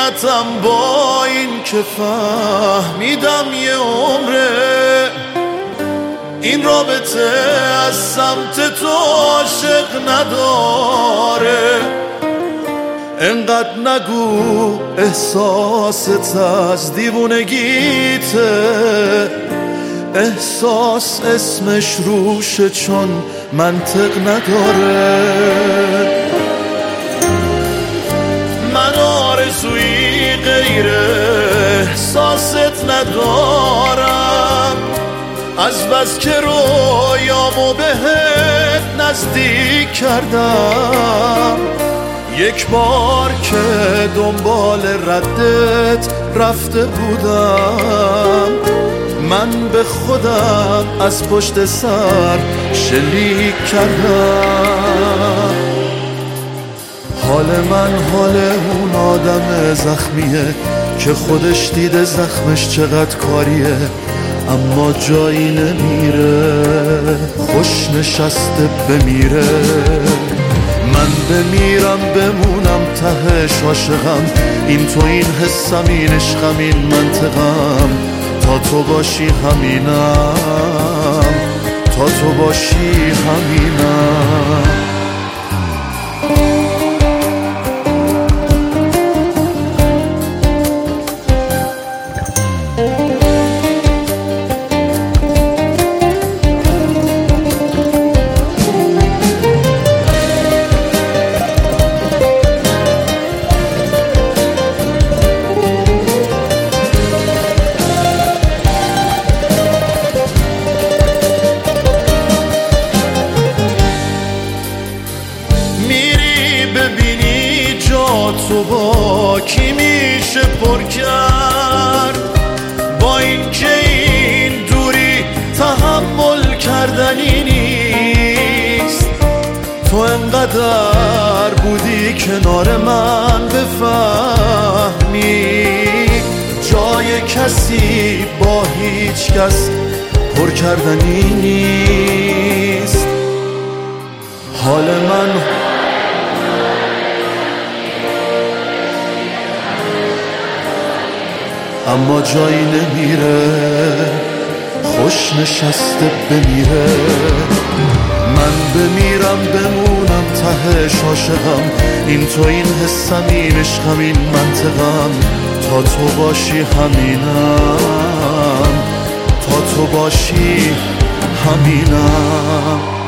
حقیقتم با این که فهمیدم یه عمره این رابطه از سمت تو عاشق نداره. انقدر نگو احساست از دیوونگیته، احساس اسمش روشه چون منطق نداره. من آرزویی غیر احساست ندارم، از بس که رویامو بهت نزدیک کردم. یک بار که دنبال ردت رفته بودم، من به خودم از پشت سر شلیک کردم. حال من حال اون آدم زخمیه که خودش دیده زخمش چقدر کاریه، اما جایی نمیره، خوش نشسته بمیره. من بمیرم بمونم تهش عاشقم، این تو این حسم این عشقم این منطقم. تا تو باشی همینم، تا تو باشی همینم. ببینی جا تو با کی میشه پر کرد، با این که این دوری تحمل کردنی نیست. تو انقدر بودی کنار من بفهمی جای کسی با هیچ کس پر کردنی نیست. حال من اما جایی نمیره، خوش نشسته بمیره. من بمیرم بمونم تهش عاشقم، این تو این حسم این عشقم این منطقم. تا تو باشی همینم، تا تو باشی همینم.